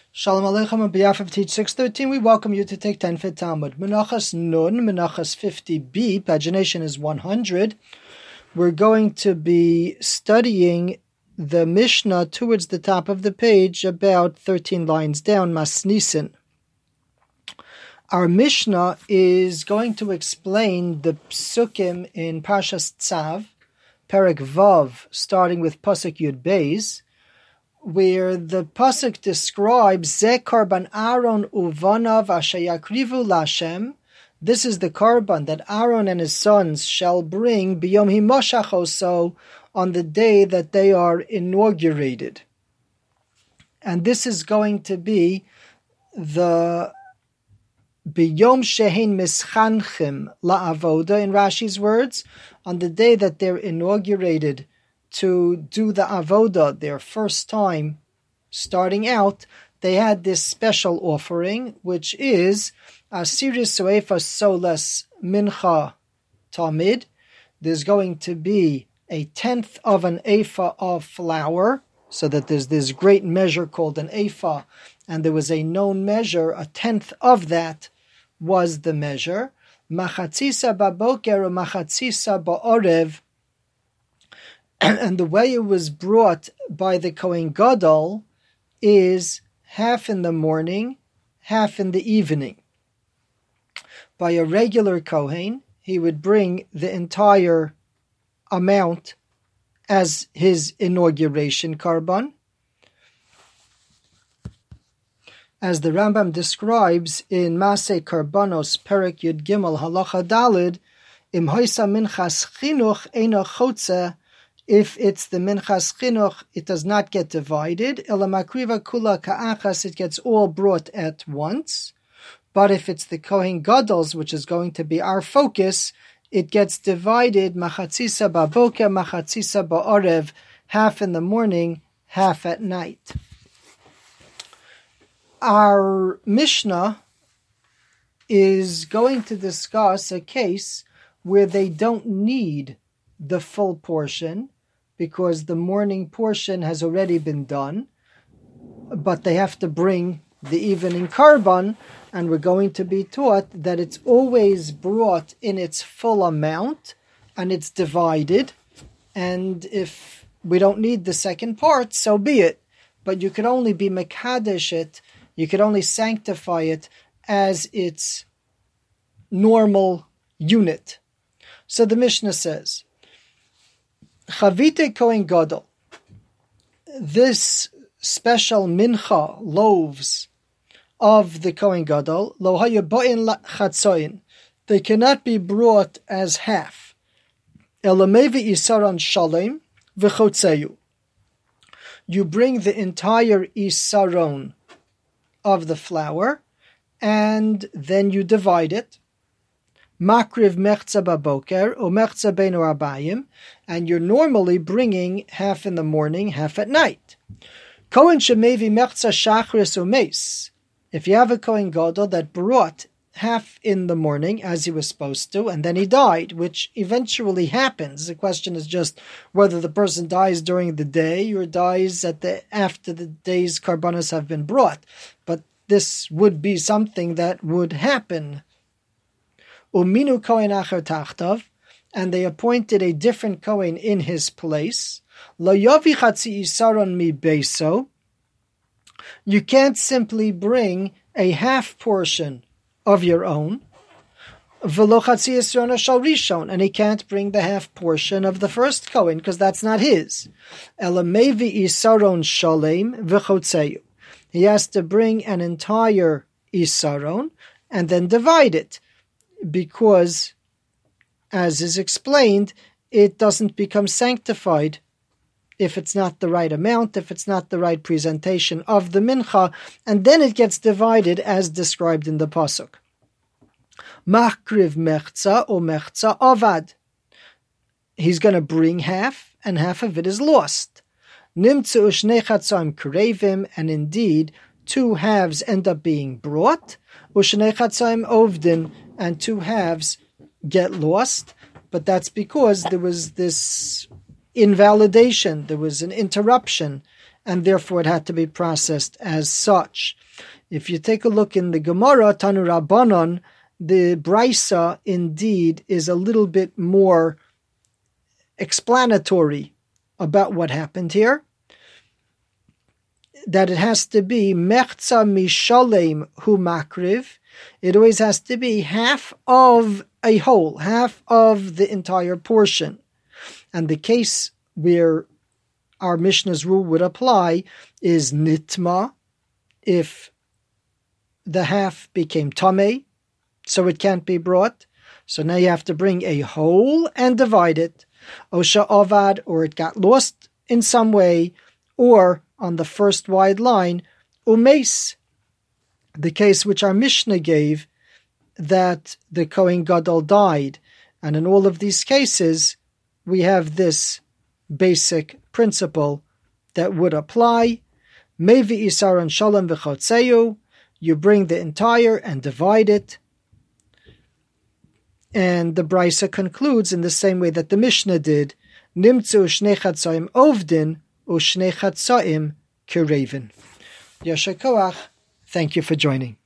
Shalom Aleichem. On behalf of Teach 613, we welcome you to take 10 Fit Talmud. Menachas Nun, Menachas 50b, pagination is 100. We're going to be studying the Mishnah towards the top of the page, about 13 lines down, Masnisin. Our Mishnah is going to explain the psukim in Parshas Tzav, Perek Vav, starting with Pasuk Yud Beis, where the pasuk describes Ze Karban Aaron Uvanav Asher Yakrivu Lashem. This is the Karban that Aaron and his sons shall bring Biyom Himoshach Oso, on the day that they are inaugurated. And this is going to be the Biyom Shehin Mischanchim La'avoda, in Rashi's words, on the day that they're inaugurated to do the avoda, their first time starting out. They had this special offering, which is Asiris Soefa Solas Mincha Tamid. There's going to be a 1/10 of an ephah of flour, so that there's this great measure called an ephah, and there was a known measure, a 1/10 of that was the measure. Machatzisa baboker or machatzisa ba'orev. And the way it was brought by the Kohen Gadol is half in the morning, half in the evening. By a regular Kohen, he would bring the entire amount as his inauguration karban. As the Rambam describes in Masei Karbanos, Perek Yud Gimel, Halacha Dalid, Im Hoisa Minchas Chinuch Eino Chotze. If it's the Minchas Chinuch, it does not get divided. Ela makriva kula ka'achas, it gets all brought at once. But if it's the Kohen Gadol's, which is going to be our focus, it gets divided, machatzisa baboker, machatzisa ba'orev, half in the morning, half at night. Our Mishnah is going to discuss a case where they don't need the full portion, because the morning portion has already been done, but they have to bring the evening karban, and we're going to be taught that it's always brought in its full amount, and it's divided, and if we don't need the second part, so be it. But you could only be mekadesh it, you could only sanctify it as its normal unit. So the Mishnah says, Chavite Kohen Gadol, this special mincha loaves of the Kohen Gadol, lo haya bo'in chatzoin, they cannot be brought as half. Elamevi isaron shalem v'chotzeyu. You bring the entire isaron of the flour, and then you divide it. Makriv mechza baboker or mechza beinu arbayim, and you're normally bringing half in the morning, half at night. Kohen shemevi mechza shachris umeis. If you have a Kohen Gadol that brought half in the morning as he was supposed to, and then he died, which eventually happens. The question is just whether the person dies during the day or dies after the day's karbanos have been brought. But this would be something that would happen. Uminu Kohen acher tachtav, and they appointed a different Kohen in his place. Lo yavi chatzi isaron mi beiso. You can't simply bring a half portion of your own. V'lo chatzi isaron shal rishon, and he can't bring the half portion of the first Kohen because that's not his. Ela mevi isaron shalem v'chotzeyu. He has to bring an entire isaron and then divide it, because, as is explained, it doesn't become sanctified if it's not the right amount, if it's not the right presentation of the mincha, and then it gets divided as described in the pasuk. Makriv mechza or mechza avad. He's going to bring half, and half of it is lost. Nimtzu ushnei chatzam krevim, and indeed, 2 halves end up being brought. Ushnei chatzam ovdin, and 2 halves get lost, but that's because there was this invalidation, there was an interruption, and therefore it had to be processed as such. If you take a look in the Gemara, Tanu Rabbanon, the Brisa indeed is a little bit more explanatory about what happened here. That it has to be mechza mishalem hu makriv. It always has to be half of a whole, half of the entire portion. And the case where our Mishnah's rule would apply is nitma, if the half became tameh, so it can't be brought. So now you have to bring a whole and divide it. Osha avad, or it got lost in some way, or on the first wide line, umeis, the case which our Mishnah gave, that the Kohen Gadol died. And in all of these cases, we have this basic principle that would apply. Mevi isaron shalom v'chotzeu, you bring the entire and divide it. And the Brisa concludes in the same way that the Mishnah did, Nimtzu shnei chatzaim ovdin u'shnei chatzaim kirevin. Yasher koach, thank you for joining.